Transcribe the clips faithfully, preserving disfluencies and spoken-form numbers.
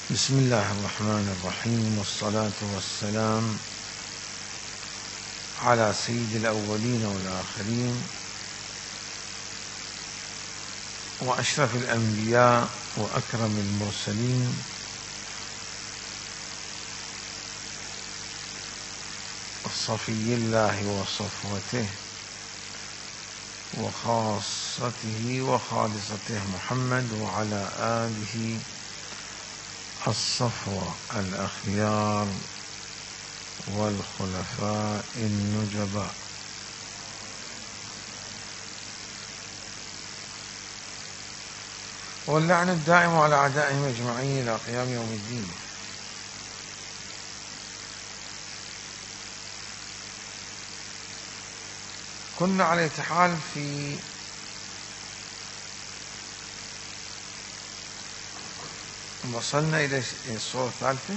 بسم الله الرحمن الرحيم، والصلاة والسلام على سيد الأولين والآخرين وأشرف الأنبياء وأكرم المرسلين صفي الله وصفوته وخاصته وخالصته محمد وعلى آله الصفوة الأخيار والخلفاء النجباء. واللعن الدائم على أعدائهم أجمعين إلى قيام يوم الدين. كنا على أية حال في وصلنا إلى الصورة الثالثة.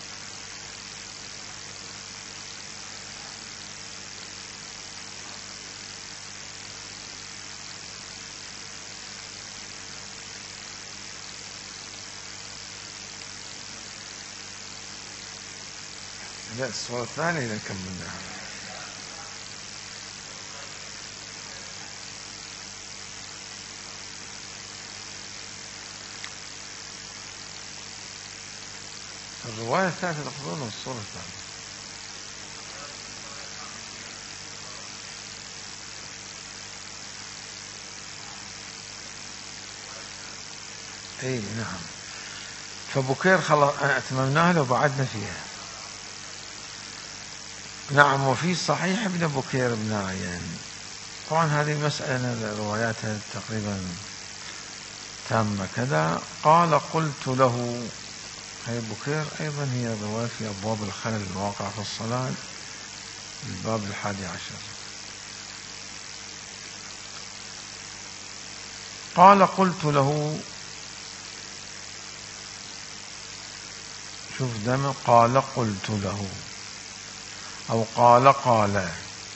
لا، الصورة الثانية إذا كملناها. الرواية الثالثة تقصدون الصورة الثانية؟ اي نعم. فبكير خلاص اتممناها لو بعدنا فيها. نعم. وفي صحيح ابن بكير بن عيان. طبعا هذه مسألة رواياتها تقريبا تامة كذا. قال قلت له، هي بكير أيضا هي رواية في أبواب الخلل الواقع في الصلاة، الباب الحادي عشر. قال قلت له، شوف دائما قال قلت له أو قال قال،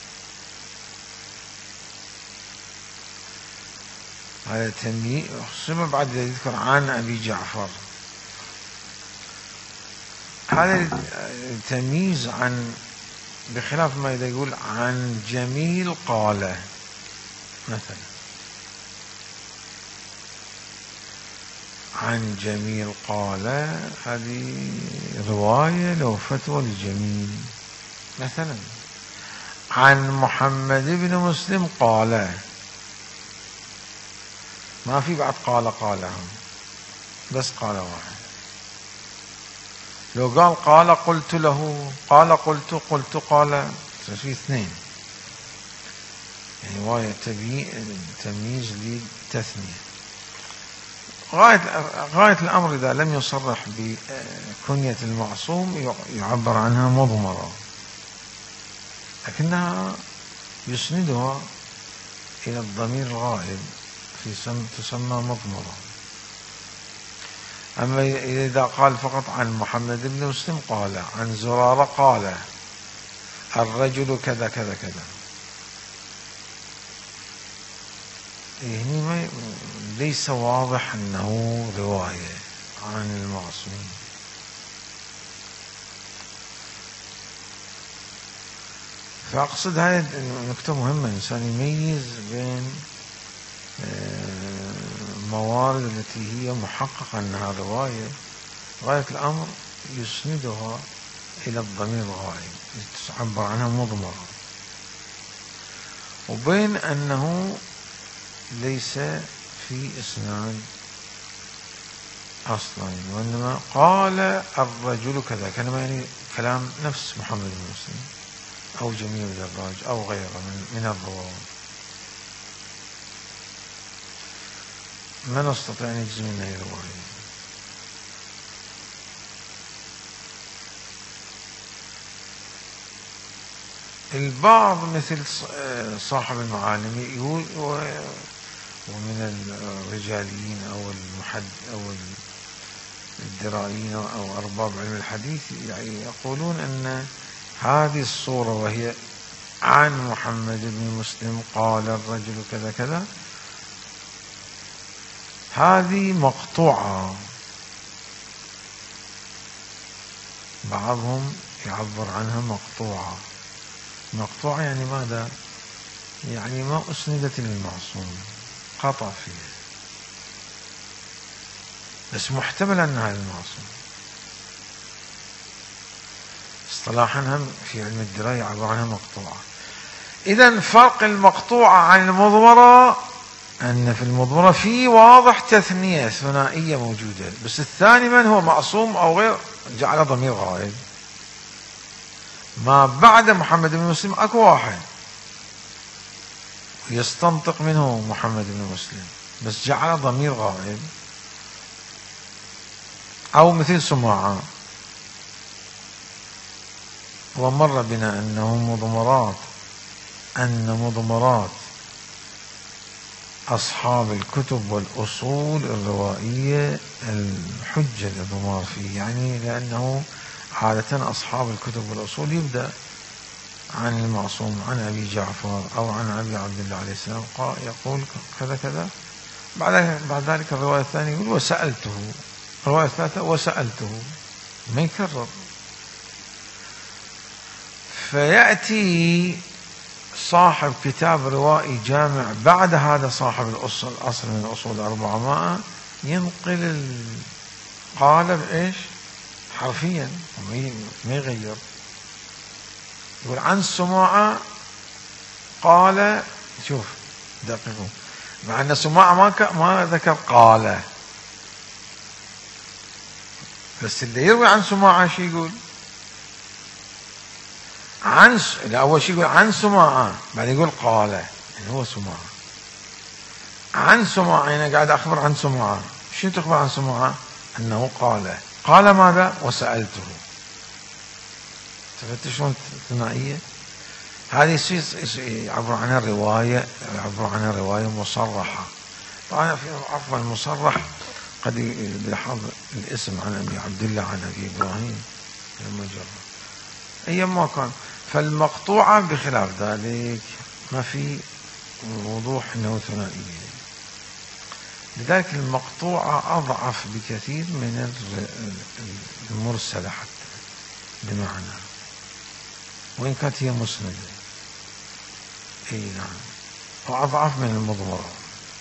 هذا تمييز. ثم بعد يذكر عن أبي جعفر، هذا التمييز عن، بخلاف ما إذا يقول عن جميل قال مثلا، عن جميل قال هذه رواية لو فتوى لجميل. مثلا عن محمد بن مسلم قال، ما في بعد قال قالهم، بس قال واحد. لو قال قال قلت له، قال قلت قلت قال، في اثنين، يعني رواية تمييز للتثنية. غاية غاية الأمر إذا لم يصرح بكنية المعصوم يعبر عنها مضمرة، لكنها يسندها إلى الضمير الغائب في تسمى مضمرة. أما إذا قال فقط عن محمد بن مسلم قال، عن زرارة قال الرجل كذا كذا كذا، يعني ليس واضح أنه رواية عن المعصوم. فأقصد هذه نكتة مهمة، الإنسان يميز بين موارد التي هي محققة أنها رواية، غاية الأمر يسندها إلى الضمير الغائب تعبر عنها مضمرة، وبين أنه ليس في إسناد أصلا، وإنما قال الرجل كذا، كلمة يعني كلام نفس محمد بن مسلم أو جميع الدراج أو غيره من الرواة. ما نستطيع أن نجزم أنها رواية. البعض مثل صاحب المعالم يقول، ومن الرجاليين أو المحد أو الدرائيين أو أرباب علم الحديث يعني يقولون أن هذه الصورة وهي عن محمد بن مسلم قال الرجل كذا كذا، هذه مقطوعة بعضهم يعبر عنها مقطوعة. مقطوعة يعني ماذا؟ يعني ما أسندت للمعصوم، قطع فيها، بس محتمل أنها للمعصوم. اصطلاحا هم في علم الدراية يعبر عنها مقطوعة. إذن فرق المقطوعة عن المضمرة أن في المضمرة في واضح تثنية ثنائية موجودة، بس الثاني من هو معصوم أو غير جعل ضمير غائب. ما بعد محمد بن مسلم أكو واحد يستنطق منه محمد بن مسلم، بس جعل ضمير غائب. أو مثل سماعة، ومر بنا أنه مضمرات أن مضمرات أصحاب الكتب والأصول الروائية الحجة الإضمار فيه، يعني لأنه عادة أصحاب الكتب والأصول يبدأ عن المعصوم عن أبي جعفر أو عن أبي عبد الله عليه السلام يقول كذا كذا، بعد بعد ذلك الرواية الثانية يقول وسألته، الرواية الثالثة وسألته، ما يكرر. فيأتي صاحب كتاب روائي جامع بعد هذا صاحب الأصل الأصل من الأصول الأربعمائة ينقل القالب إيش حرفيا ما يغير. يقول عن سماعة قال، شوف دقيقوا، مع أن سماعة ما ما ذكر قال، بس اللي يروي عن سماعة شو يقول؟ عن س... لا أول شيء يقول عن سماعة، بعدين يقول قال، يعني هو سماعة. عن سماعة أنا قاعد أخبر عن سماعة، شو تخبر عن سماعة؟ أنه قال. قال ماذا؟ وسألته. شفت شلون ثنائية؟ هذه يعبر عنها رواية، يعبر عنها رواية مصرحة. طبعا في عفوا المصرح قد يلاحظ الاسم عن أبي عبد الله عن أبي إبراهيم المجرد أيما كان. فالمقطوعة بخلاف ذلك ما في وضوح أنه ثنائية، لذلك المقطوعة أضعف بكثير من المرسلة حتى بمعنى، وإن كانت هي مسندة. أي نعم، وأضعف من المضمرة.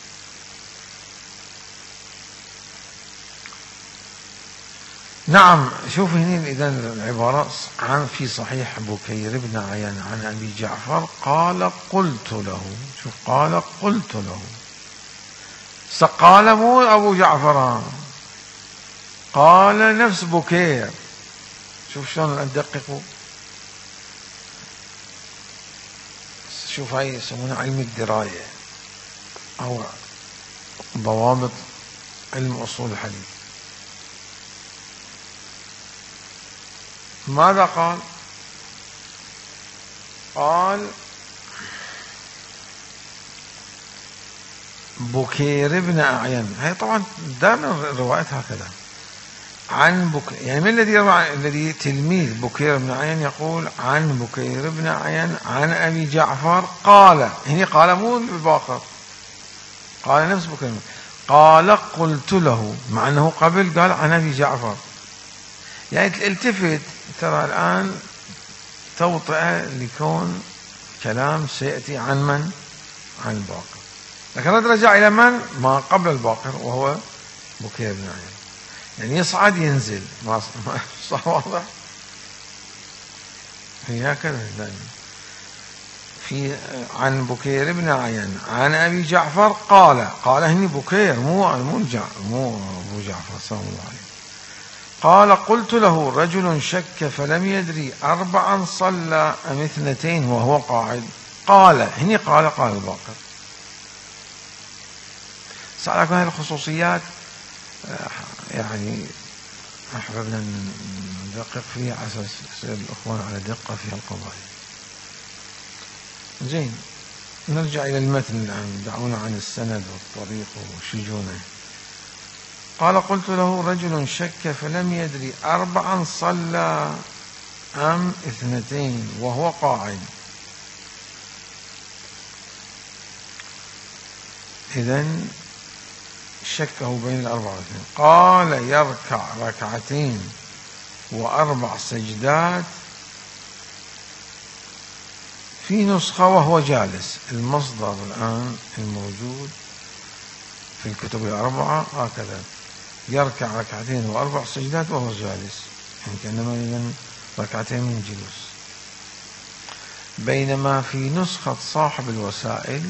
نعم. شوف هنا إذا العبارة عن في صحيح بكير بن عيان عن أبي جعفر قال قلت له، شوف قال قلت له، قال مو أبو جعفر، قال نفس بكير. شوف شلون ندققوا، شوف هاي يسمونها علم الدراية أو ضوابط علم أصول الحديث. ماذا قال؟ قال بكير بن أعين. هي طبعا دائما الروايات هكذا عن بكير، يعني من الذي يروى؟ الذي تلميذ بكير بن أعين يقول عن بكير بن أعين عن أبي جعفر قال. هنا قال مو الباقر، قال نفس بكير. قال قلت له، مع أنه قبل قال عن أبي جعفر. يعني التفت، ترى الآن توطئة لكون كلام سيأتي عن من؟ عن الباقر، لكن رجع إلى من؟ ما قبل الباقر وهو بكير بن عيان. يعني يصعد ينزل، ما صار واضح؟ هي هكذا دائما في عن بكير بن عيان عن أبي جعفر قال. قال هني بكير مو مو مو أبو جعفر سلام الله عليه. قال قلت له رجل شك فلم يدري أربعا صلى أم اثنتين وهو قاعد. قال هني قال قال الباقر. سألكم هذه الخصوصيات يعني أحببنا ندقق فيها على أساس يصير الأخوان على دقة في القضايا. زين، نرجع إلى المتن الآن، دعونا عن السند والطريق وشجونه. قال قلت له رجل شك فلم يدري أربعا صلى أم اثنتين وهو قاعد. إذن شكه بين الأربعة واثنين. قال يركع ركعتين وأربع سجدات في نسخة وهو جالس. المصدر الآن الموجود في الكتب الأربعة هكذا: يركع ركعتين وأربع سجدات وهو جالس، يعني كأنما إذن ركعتين من جلوس. بينما في نسخة صاحب الوسائل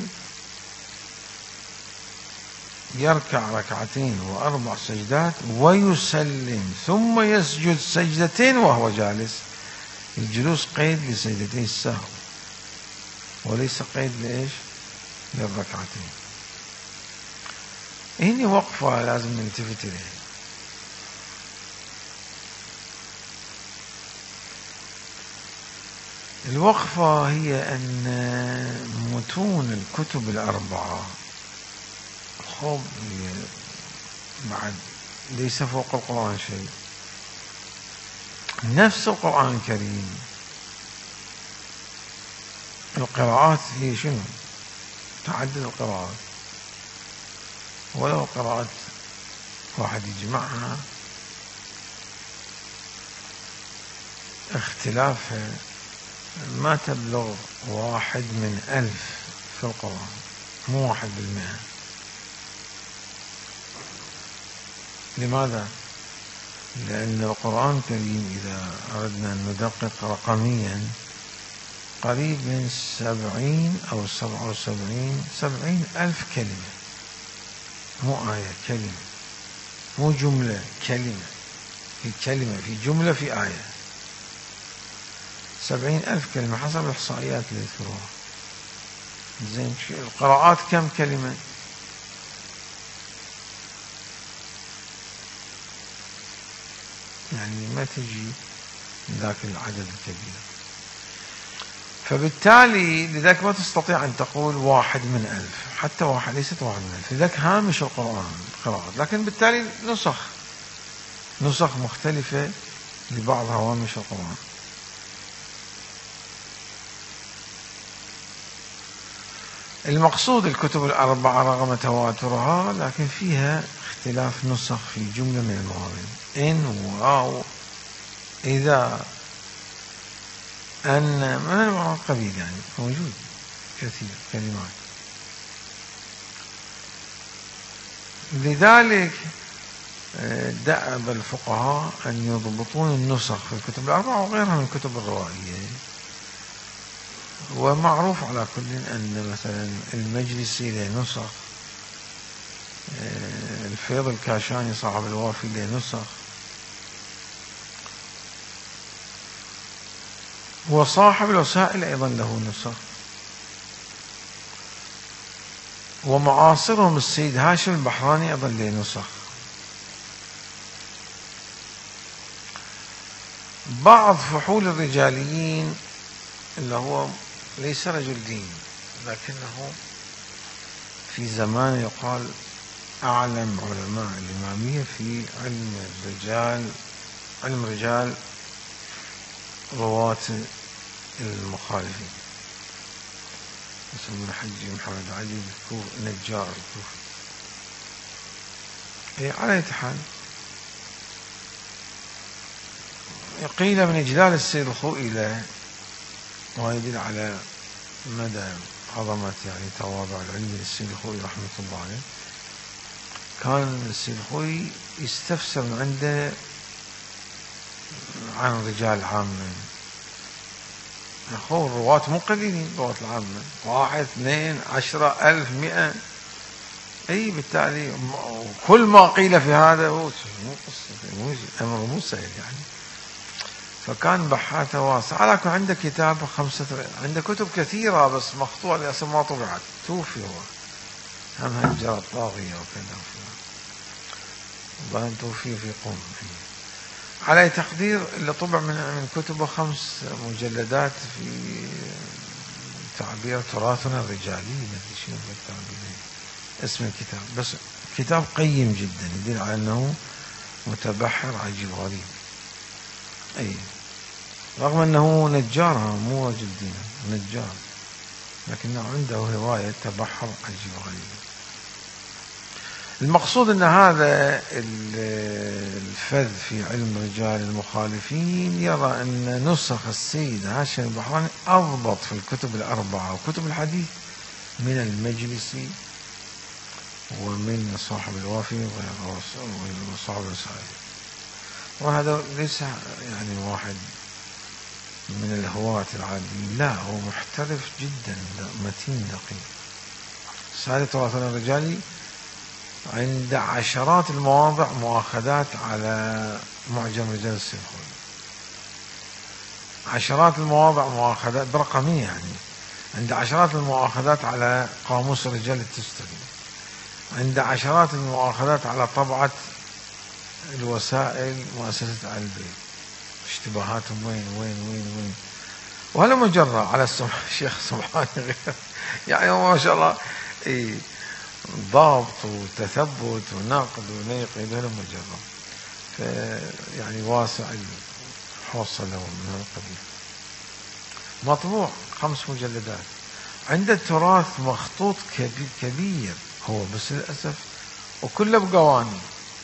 يركع ركعتين وأربع سجدات ويسلم ثم يسجد سجدتين وهو جالس. الجلوس قيد لسجدتي السهو وليس قيد لإيش؟ للركعتين. هنا وقفة لازم نلتفت إليها. الوقفة هي أن متون الكتب الأربعة خب بعد ليس فوق القرآن شيء، نفس القرآن الكريم. القراءات هي شنو؟ تعدد القراءات، ولو قراءة واحد يجمعها اختلافها ما تبلغ واحد من ألف في القرآن، مو واحد بالمئة. لماذا؟ لأن القرآن الكريم إذا أردنا أن ندقق رقميا قريب من سبعين أو سبعة وسبعين سبعين ألف كلمة، مو آية، كلمة، مو جملة، كلمة. في كلمة، في جملة، في آية. سبعين ألف كلمة حسب الإحصائيات اللي يذكروها. زين، القراءات كم كلمة؟ يعني ما تجي ذاك العدد الكبير. فبالتالي لذلك ما تستطيع أن تقول واحد من ألف، حتى واحد ليست واحد من ألف، لذلك هامش القرآن القراءات. لكن بالتالي نسخ نسخ مختلفة لبعض هوامش القرآن. المقصود الكتب الأربعة رغم تواترها لكن فيها اختلاف نسخ في جملة من المواضيع. إن واو إذا أن من المعنى القبيل، يعني موجود كثير كلمات. لذلك دأب الفقهاء أن يضبطون النسخ في الكتب الأربعة وغيرها من الكتب الروائية. ومعروف على كل أن مثلا المجلسي له نسخ، الفيض الكاشاني صاحب الوافي له نسخ، وصاحب الوسائل أيضا له نسخ، ومعاصرهم السيد هاشم البحراني أيضا له نسخ. بعض فحول الرجاليين اللي هو ليس رجل دين لكنه في زمان يقال أعلم علماء الإمامية في علم الرجال، علم رجال رواة المخالفين، اسمه الحج محمد علي نجار الكوفي. إيه، على أي حال قيل من إجلال السيد الخوئي له، ويدل على مدى عظمة يعني تواضع العلم للسيد الخوئي رحمة الله عليه. كان السيد الخوئي يستفسر من عنده عن الرجال عامة. أخوه الرواة مو قليلين، الرواة العامة واحد اثنين عشرة ألف مئة. أي بالتالي كل ما قيل في هذا هو مو قصة، مو أمر مو سهل يعني. فكان بحاثه واسع. على كل عنده كتاب خمسة، عنده كتب كثيرة بس مقطوعة لأسف ما طبعت، توفي هو، هم هجرة طاغية وكذا، ظن توفي في قوم. على تقدير اللي طبع من من كتبه خمس مجلدات في تعبير تراثنا الرجالي، ما شنو التعبير اسم الكتاب، بس كتاب قيم جدا يدل على أنه متبحر عجيب غريب. أي رغم أنه نجار، مو رجل دين، نجار، لكنه عنده هواية تبحر عجيب غريب. المقصود أن هذا فذ في علم رجال المخالفين يرى أن نسخ السيد هاشم البحراني أضبط في الكتب الأربعة وكتب الحديث من المجلسي ومن صاحب الوافي وصاحب الرسائل. وهذا ليس يعني واحد من الهواة العاديين، لا، هو محترف جدا، متين دقيق. سالي تراثنا الرجالي عند عشرات المواضع مؤاخذات على معجم رجال السيفون، عشرات المواضع مؤاخذات برقمية، يعني عند عشرات المؤاخذات على قاموس الرجال التستري، عند عشرات المؤاخذات على طبعة الوسائل مؤسسة آل البيت، اشتباهاتهم وين وين وين وين وهلا مجرى على الشيخ سبحانه غير يعني ما شاء الله إيه ضابط وتثبت ونقد ونيقد هلا مجرى، يعني واسع الحوصلة من القبيل. مطبوع خمس مجلدات، عنده تراث مخطوط كبير كبير هو، بس للأسف وكله بقواني،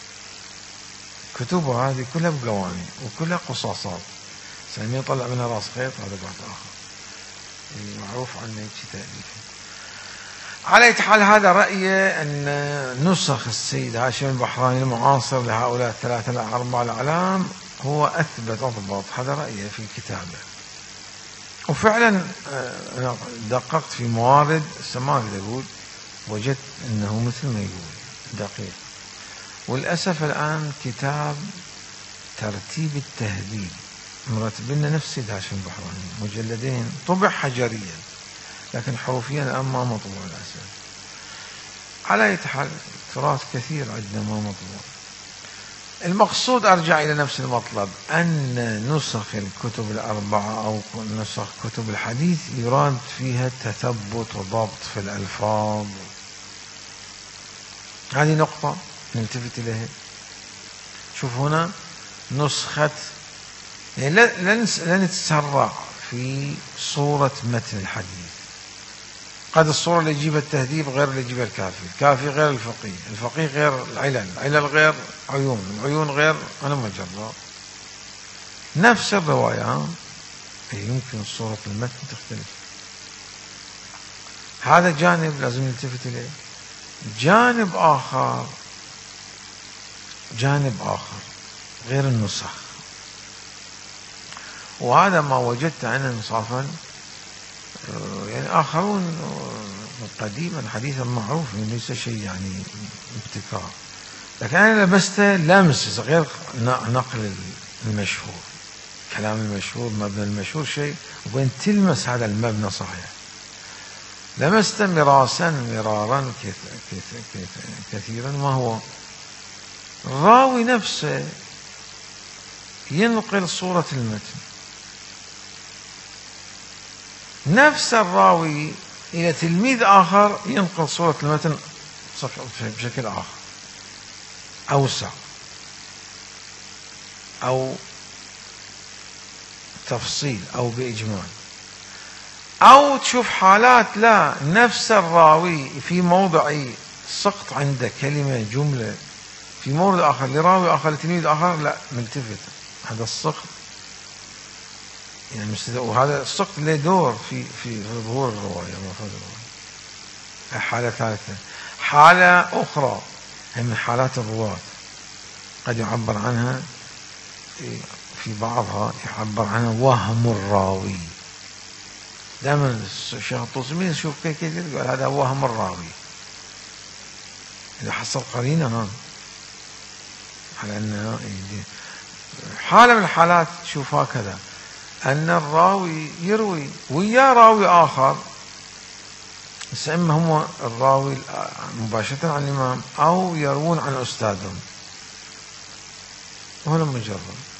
كتبه هذه كلها بقواني وكلها قصاصات، سامي يطلع منها راس خيط، هذا بعد آخر معروف عنه شيء تأليفه. على أي حال هذا رأيه أن نسخ السيد هاشم البحراني المعاصر لهؤلاء الثلاثة الأربعة الأعلام هو أثبت أضبط، هذا رأيه في كتابه. وفعلا دققت في موارد ما أقول، وجدت أنه مثل ما يقول دقيق. والأسف الآن كتاب ترتيب التهذيب مرتب لنا نفس سيد هاشم البحراني، مجلدين، طبع حجريا لكن حروفيا الآن ما مطبوع للأسف. على أي حال تراث كثير عندنا ما مطبوع. المقصود أرجع إلى نفس المطلب، أن نسخ الكتب الأربعة أو نسخ كتب الحديث يراد فيها تثبت وضبط في الألفاظ. هذه نقطة نلتفت إليها. شوف هنا نسخة، يعني لا نتسرع في صورة متن الحديث. قد الصورة اللي يجيبها التهذيب غير اللي يجيبها الكافي، الكافي غير الفقيه، الفقيه غير العلل، العلل غير عيون، العيون غير أنا مجرد. نفس الرواية يمكن صورة المتن تختلف. هذا جانب لازم نلتفت إليه. جانب آخر جانب آخر غير النسخ، وهذا ما وجدت عنه انصافا، يعني آخرون قديما حديثا معروف، ليس شيء يعني ابتكار، لكن أنا لمسته لمس غير نقل المشهور، كلام المشهور، مبنى المشهور شيء، وبين تلمس هذا المبنى صحيح. لمست مراسا مرارا كثيرا، ما هو الراوي نفسه ينقل صورة المتن، نفس الراوي إلى تلميذ آخر ينقل صورة المتن بشكل آخر أوسع أو تفصيل أو بإجمال. أو تشوف حالات لا، نفس الراوي في موضع سقط عنده كلمة جملة، في مورد آخر لراوي آخر لتلميذ آخر لا ملتفت، هذا السقط يعني، وهذا السقط له دور في في ظهور الرواية. حالة ثالثة، حالة أخرى هي من حالات الرواة، قد يعبر عنها في بعضها، يعبر عنها وهم الراوي. دائما الشيخ الطوسمي يشوف كيف يقول هذا وهم الراوي، إذا حصل قرينة ها على أنها حالة من الحالات. تشوف هكذا أن الراوي يروي ويا راوي آخر، إما هم الراوي مباشرة عن الإمام أو يروون عن أستاذهم، وهنا مجرد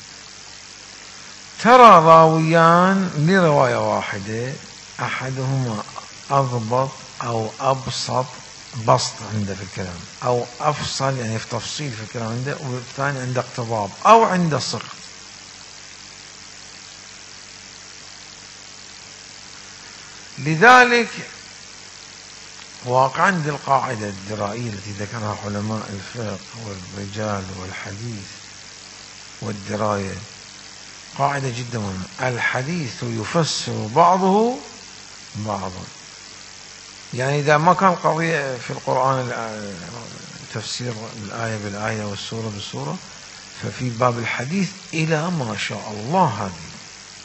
ترى راويان لرواية واحدة، أحدهما أضبط أو أبسط بسط عنده في الكلام، أو أفصل يعني في تفصيل في الكلام عنده، والثاني عنده اقتضاب أو عنده سقط. لذلك واقعا دي القاعدة الدرائية التي ذكرها علماء الفقه والرجال والحديث، والدراية. قاعدة جدا مهمة، الحديث يفسر بعضه بعضا. يعني إذا ما كان قضية في القرآن تفسير الآية بالآية والسورة بالسورة، ففي باب الحديث إلى ما شاء الله هذه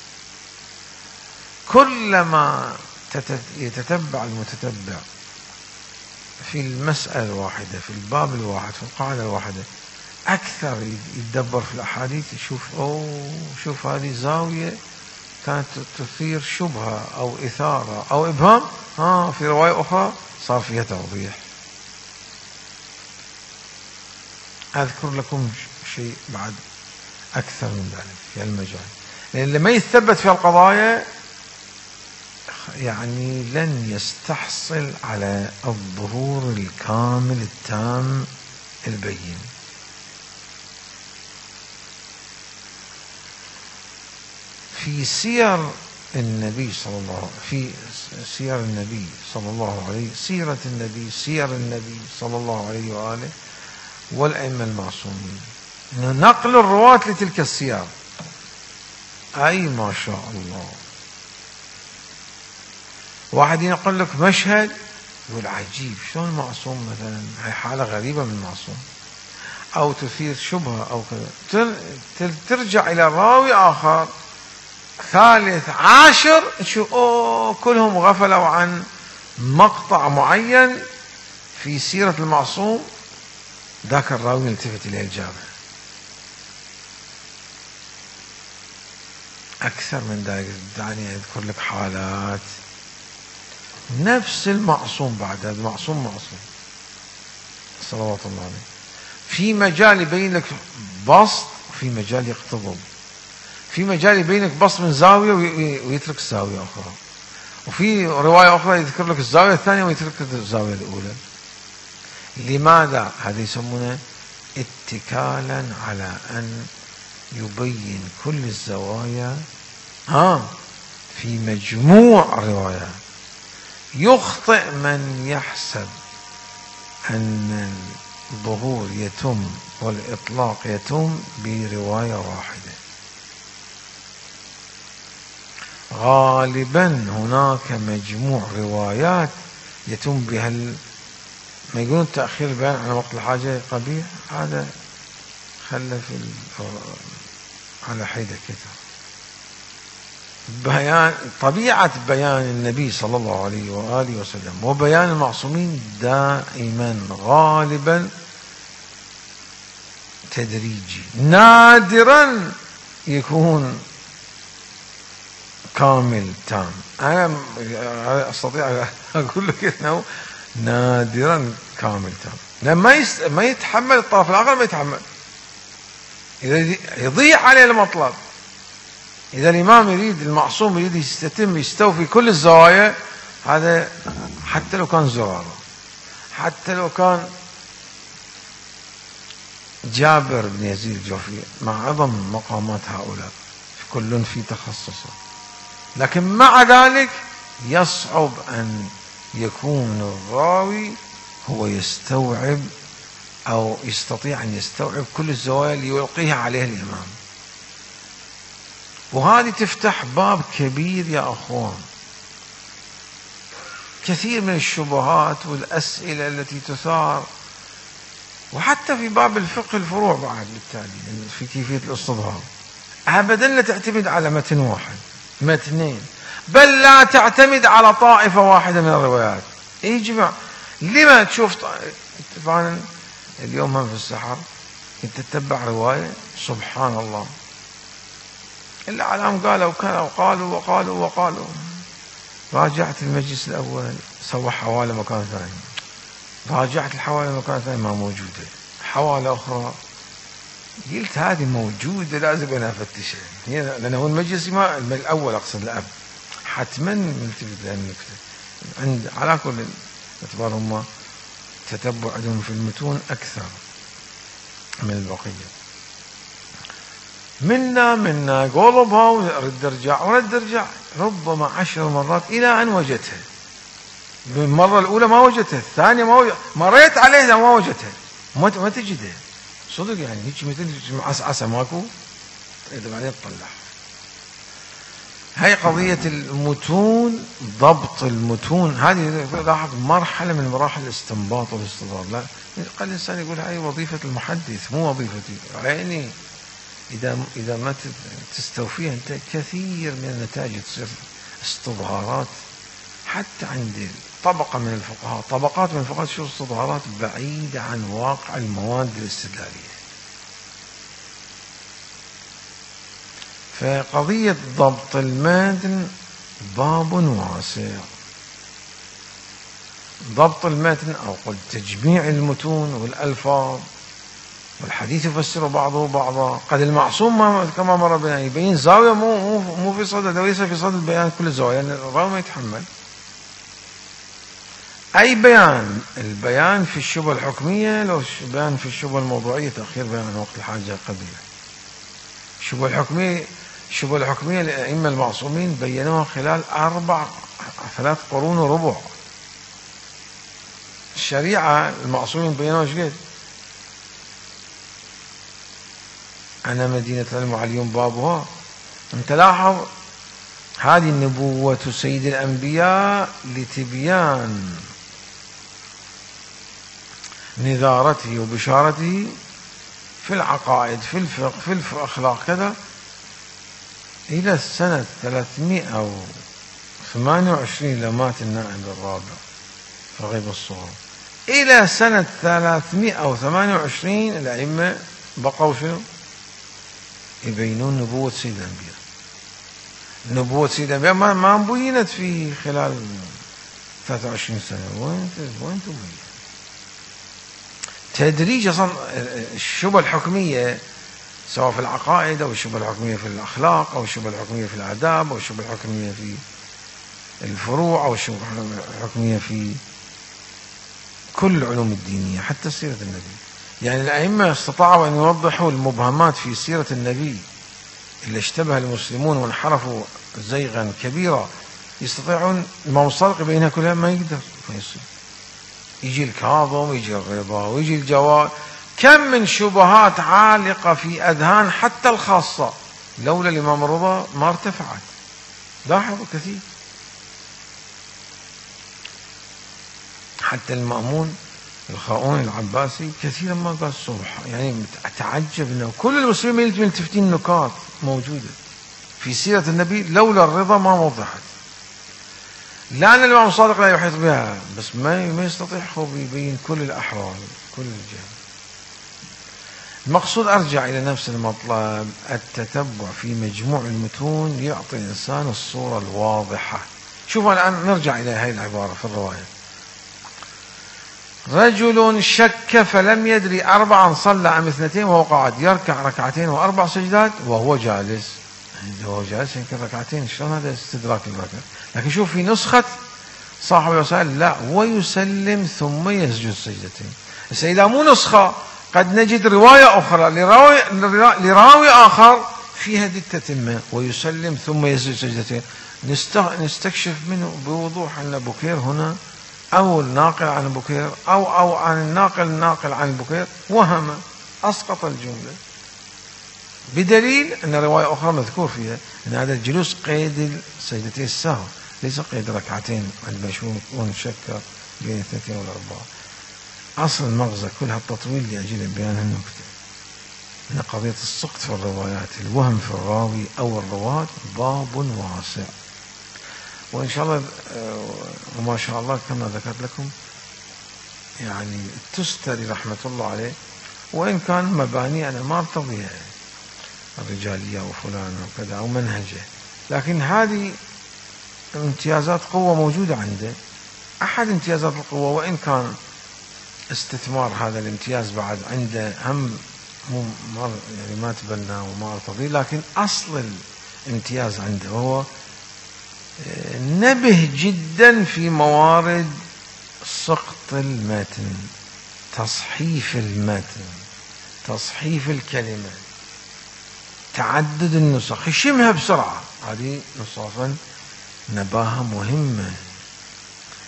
كلما يتتبع المتتبع في المسألة الواحدة في الباب الواحد في القاعدة الواحدة أكثر يتدبر في الأحاديث، يشوف أوه شوف هذه زاوية كانت تثير شبهة أو إثارة أو إبهام، ها في رواية أخرى صار فيها توضيح. أذكر لكم شيء بعد أكثر من ذلك في المجال، لأن لما يثبت في القضايا يعني لن يستحصل على الظهور الكامل التام البين. في سير النبي صلى الله عليه في سير النبي صلى الله عليه سيرة النبي سير النبي صلى الله عليه وآله والأئمة المعصومين، نقل الرواة لتلك السير، أي ما شاء الله. واحد ينقل لك مشهد يقول عجيب شلون معصوم مثلا، هي حالة غريبة من معصوم، أو تثير شبهة أو كذا، ترجع إلى راوي آخر ثالث عاشر تشوف أوه كلهم غفلوا عن مقطع معين في سيرة المعصوم، ذاك الراوي يلتفت إليه الجامع. أكثر من ذلك دعني أذكر لك حالات نفس المعصوم، بعد هذا المعصوم معصوم صلوات الله عليه، في مجال يبين لك بسط وفي مجال يقتضب، في مجال يبين لك بسط من زاوية ويترك الزاوية أخرى، وفي رواية أخرى يذكر لك الزاوية الثانية ويترك الزاوية الأولى. لماذا؟ هذا يسمونه اتكالا على أن يبين كل الزوايا ها في مجموع الروايات. يخطئ من يحسب أن الظهور يتم والإطلاق يتم برواية واحدة. غالبا هناك مجموع روايات يتم بها ما يقولون تأخير البيان على وقت الحاجة قبيح، هذا خلى في على حيدة كتاب. بيان طبيعة بيان النبي صلى الله عليه وآله وسلم وبيان المعصومين دائما غالبا تدريجي، نادرا يكون كامل تام. أنا أستطيع أقول لك أنه نادرا كامل تام، لما يس... ما يتحمل الطرف الآخر، ما يتحمل، إذا يضيع عليه المطلب. إذا الإمام يريد المعصوم يريد يستتم يستوفي كل الزوايا، هذا حتى لو كان زرارة، حتى لو كان جابر بن يزيد الجوفي مع عظم مقامات هؤلاء كل في تخصصه، لكن مع ذلك يصعب أن يكون الراوي هو يستوعب أو يستطيع أن يستوعب كل الزوايا اللي يلقيها عليه الإمام. وهذه تفتح باب كبير يا أخوان، كثير من الشبهات والأسئلة التي تثار، وحتى في باب الفقه الفروع بعد بالتالي في كيفية الاستظهار. أبدا لا تعتمد على متن واحد متنين، بل لا تعتمد على طائفة واحدة من الروايات. يجمع لما تشوف طبعا اليوم هم في السحر انت تتبع رواية سبحان الله الأعلام قالوا وقالوا وقالوا وقالوا وقالوا، راجعت المجلس الأول سوى حوالي مكان ثاني، راجعت الحوالي مكان ثاني ما موجودة، حوالي أخرى قلت هذه موجودة لازم أنا أفتشها، لأنه هو المجلس ما الأول أقصد الأب حتما نلتفت لها النكتة. عند على كل اعتبار هم تتبع عندهم في المتون أكثر من البقية. منا منا قلبها ورد ارجع ورد ارجع ربما عشر مرات إلى أن وجدتها. بالمرة الأولى ما وجدتها، الثانية ما وجدتها، مريت عليها ما وجدتها، ما تجدها صدق يعني هيك مثل عسعسة ماكو، إذا بعدين تطلع. هاي قضية المتون، ضبط المتون، هذه لاحظ مرحلة من مراحل الاستنباط والاستدلال. لا قال الإنسان يقول هاي وظيفة المحدث مو وظيفتي، يعني إذا إذا ما تستوفيها أنت كثير من النتائج تصير استظهارات. حتى عند طبقة من الفقهاء، طبقات من الفقهاء تشوف استظهارات بعيدة عن واقع المواد الاستدلالية. فقضية ضبط المتن باب واسع. ضبط المتن أو قل تجميع المتون والألفاظ، والحديث يفسر بعضه بعضا. قد المعصوم كما مر بنا يبين زاوية مو مو في صدد، وليس في صدد بيان كل الزوايا، لأن الراوي ما يتحمل أي بيان. البيان في الشبهة الحكمية، لو بيان في الشبهة الموضوعية تأخير بيان وقت الحاجة قبيلة. الشبهة الحكمية الشبهة الحكمية الأئمة المعصومين بينوها خلال أربع ثلاث قرون وربع. الشريعة المعصومين بينوها ايش قد؟ أنا مدينة العلم وعليهم بابها. أنت لاحظ هذه النبوة سيد الأنبياء لتبيان نذارته وبشارته في العقائد، في الفقه، في الأخلاق كذا، إلى السنة ثلاثمائة وثمانية وعشرين لمات النائب الرابع في غيب الصغر. إلى سنة ثلاثمائة وثمانية وعشرين الأئمة بقوا شنو؟ يبينون نبوة سيد الأنبياء. نبوة سيد الأنبياء ما ما بينت في خلال ثلاثة وعشرين سنة. وين وين تبين؟ تدريج أصلا الشبهة الحكمية سواء في العقائد أو الشبهة الحكمية في الأخلاق أو الشبهة الحكمية في الآداب أو الشبهة الحكمية في الفروع أو الشبهة الحكمية في كل العلوم الدينية حتى سيرة النبي. يعني الأئمة استطاعوا أن يوضحوا المبهمات في سيرة النبي اللي اشتبه المسلمون وانحرفوا زيغا كبيرا، يستطيعون الإمام الصادق بينها كلها ما يقدر ما يصير. يجي الكاظم، يجي الرضا، ويجي الجواد. كم من شبهات عالقة في أذهان حتى الخاصة لولا الإمام الرضا ما ارتفعت. لاحظوا كثير. حتى المأمون الخاؤون العباسي كثيرا ما قال الصبح، يعني أتعجب أنه كل المسلمين ملتفتين نكات موجودة في سيرة النبي لولا الرضا ما وضحت. لأن الإمام الصادق لا يحيط بها، بس ما ما يستطيع هو يبين كل الأحوال كل الجهات. المقصود أرجع إلى نفس المطلب، التتبع في مجموع المتون يعطي الإنسان الصورة الواضحة. شوفوا الآن نرجع إلى هذه العبارة في الرواية: رجل شك فلم يدري أربعا صلى أم اثنتين وهو قاعد، يركع ركعتين وأربع سجدات وهو جالس. وهو جالس يمكن ركعتين، شلون هذا استدراك الركعة؟ لكن شوف في نسخة صاحب الوسائل لا، ويسلم ثم يسجد سجدتين. بس إذا مو نسخة قد نجد رواية أخرى لراوي, لراوي آخر فيها دي التتمة، ويسلم ثم يسجد سجدتين. نستكشف منه بوضوح أن بكير هنا أو الناقل عن بكير أو أو عن الناقل الناقل عن بكير وهم أسقط الجملة، بدليل أن رواية أخرى مذكور فيها أن هذا الجلوس قيد سجدتي السهو ليس قيد ركعتين عندما يكون شك بين اثنتين والأربعة. أصل المغزى كل هالتطويل لأجل بيان النكتة أن قضية السقط في الروايات، الوهم في الراوي أو الرواة باب واسع. وإن شاء الله وما شاء الله كما ذكرت لكم يعني التستري رحمة الله عليه، وإن كان مباني أنا ما ارتضيها الرجالية وفلان وكذا أو منهجه، لكن هذه امتيازات قوة موجودة عنده. أحد امتيازات القوة، وإن كان استثمار هذا الامتياز بعد عنده هم يعني ما تبناه وما ارتضيه، لكن أصل الامتياز عنده وهو نبه جدا في موارد سقط المتن، تصحيف المتن، تصحيف الكلمة، تعدد النسخ، يشمها بسرعة. هذه نصوصا نباهة مهمة.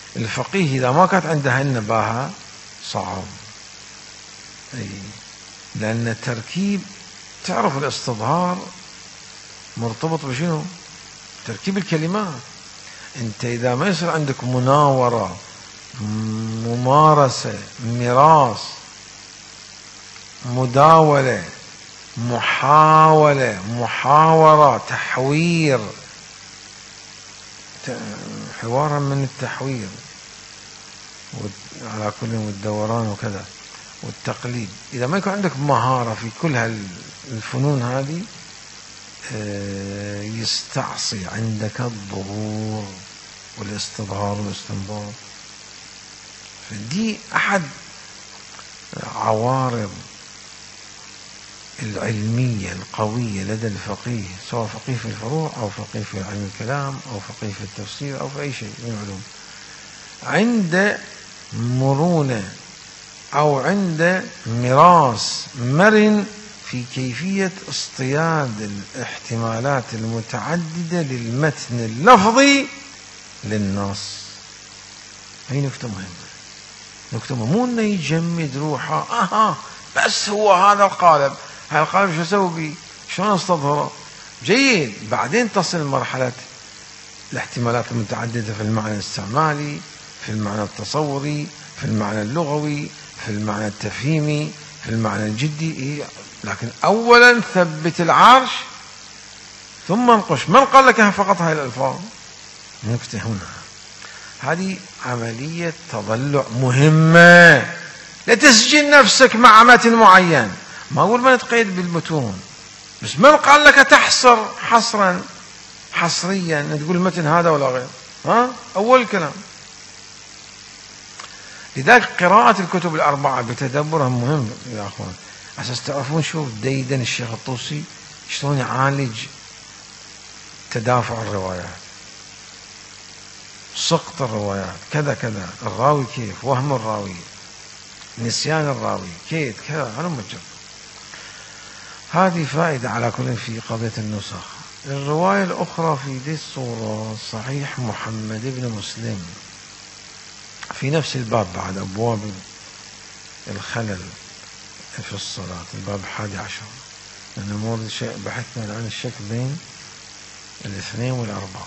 الفقيه إذا ما كانت عنده النباهة صعب. أي لأن التركيب تعرف الاستظهار مرتبط بشنو؟ تركيب الكلمات. أنت إذا ما يصير عندك مناورة، ممارسة، ميراث، مداولة، محاولة، محاورة، تحوير، حوارا من التحوير على كل والدوران وكذا والتقليد، إذا ما يكون عندك مهارة في كل هالفنون هذه يستعصي عندك الظهور والاستظهار والاستنباط. فدي أحد عوارض العلمية القوية لدى الفقيه، سواء فقيه في الفروع أو فقيه في علم الكلام أو فقيه في التفسير أو في أي شيء من العلوم، عند مرونة أو عند ميراث مرن في كيفية اصطياد الاحتمالات المتعددة للمتن اللفظي للنص. هي نكتة مهمة، نكتة مهمة، مو انه يجمد روحه اها بس هو هذا القالب، هذا القالب شو اسوي بيه؟ شلون استظهره؟ جيد، بعدين تصل مرحلة الاحتمالات المتعددة في المعنى الاستعمالي، في المعنى التصوري، في المعنى اللغوي، في المعنى التفهيمي، في المعنى الجدي. لكن أولا ثبت العرش ثم انقش. من قال لك فقط هاي الألفاظ؟ نكتة هنا، هذه عملية تضلع مهمة لتسجيل نفسك مع متن معين. ما أقول ما نتقيد بالمتون، بس من قال لك تحصر حصرا حصريا تقول المتن هذا ولا غير؟ ها أول كلام. لذلك قراءة الكتب الأربعة بتدبرها مهم يا أخوان، أساس تعرفون شو ديدن الشيخ الطوسي شلون يعالج تدافع الروايات، سقط الروايات، كذا كذا، الراوي كيف، وهم الراوي، نسيان الراوي كيف كذا. أنا مجرد هذه فائدة على كل في قضية النسخ. الرواية الأخرى في دي الصورة صحيح محمد بن مسلم في نفس الباب بعد أبواب الخلل في الصلاة، الباب الحادي عشر، لأن مورد شيء بحثنا عن الشك بين الاثنين والأربعة.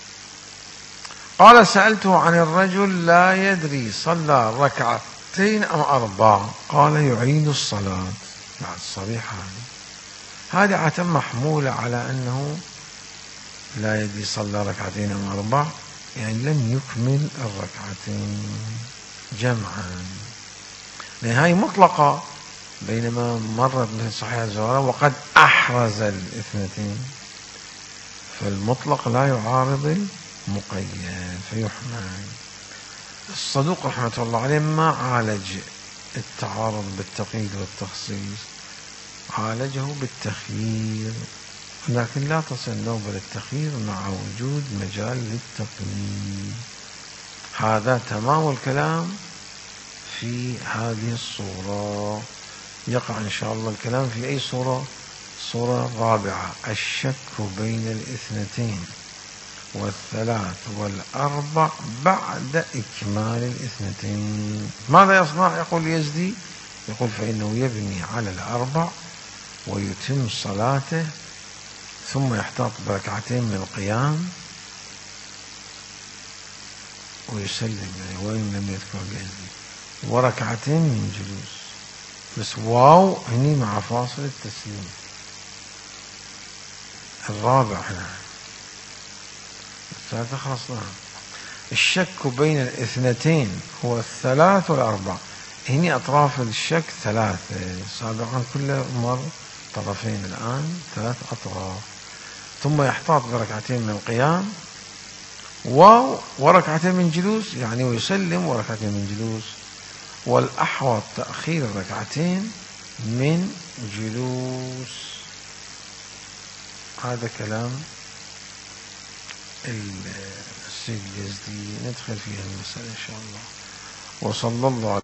قال سألته عن الرجل لا يدري صلى ركعتين أم أربع، قال يعيد الصلاة. بعد صريحة هذه عادة محمولة على أنه لا يدري صلى ركعتين أم أربع، يعني لم يكمل الركعتين جمعا، لأن هاي مطلقة، بينما مرت من صحيح الزهراء وقد أحرز الاثنتين، فالمطلق لا يعارض المقيد فيحمل. الصدوق رحمة الله عليه ما عالج التعارض بالتقييد والتخصيص، عالجه بالتخيير، لكن لا تصل نوبة للتخيير مع وجود مجال للتقييد. هذا تمام الكلام في هذه الصورة. يقع إن شاء الله الكلام في أي صورة؟ صورة رابعة، الشك بين الاثنتين والثلاث والأربع بعد إكمال الاثنتين. ماذا يصنع؟ يقول يزدي، يقول فإنه يبني على الأربع ويتم صلاته ثم يحتاط بركعتين من القيام ويسلم، يعني وإن لم يذكر بيزدي، وركعتين من جلوس، بس واو هني مع فاصل التسليم. الرابع هنا الثالثة خلصناها. الشك بين الاثنتين هو الثلاث والأربع، هني أطراف الشك ثلاثة، سابقا كل مر طرفين، الآن ثلاث أطراف. ثم يحتاط بركعتين من القيام واو وركعتين من جلوس، يعني ويسلم وركعتين من جلوس، والأحوط تأخير الركعتين من جلوس. هذا كلام السيد اليزدي، ندخل فيها المسألة إن شاء الله. وصلى الله